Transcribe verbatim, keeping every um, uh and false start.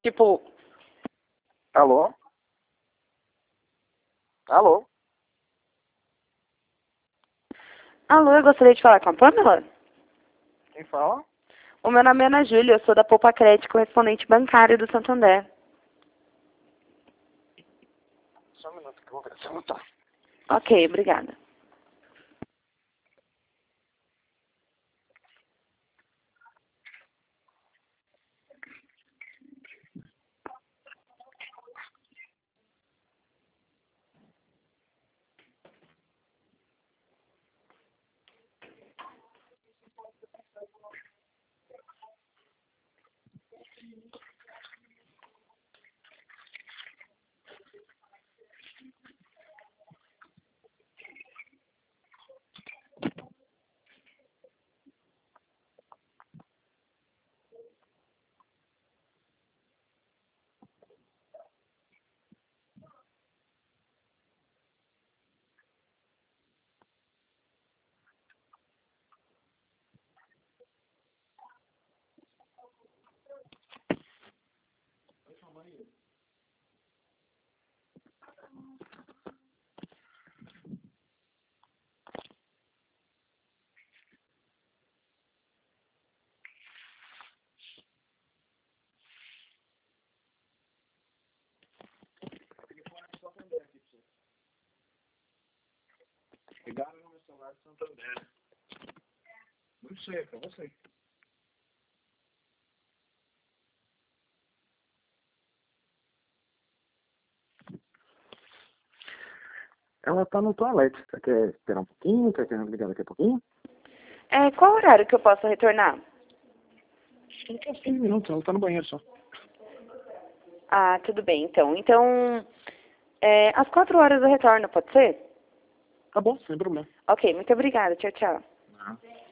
Tipo, Alô? Alô? alô, eu gostaria de falar com a Pamela? Quem fala? O meu nome é Ana Júlia, eu sou da Poupa Crédito, correspondente bancário do Santander. Só um minuto que eu vou ver se ela tá. Ok, obrigada. Ligaram no meu celular de Santander. Não sei, é pra você. Ela tá no toalete. Você quer esperar um pouquinho? Quer que eu ligar daqui a pouquinho? É, qual horário que eu posso retornar? Acho que é cinco minutos, ela tá no banheiro só. Ah, tudo bem, então. Então, é, às quatro horas eu retorno, pode ser? Tá bom, sem problema. Ok, muito obrigada. Tchau, tchau. Ah.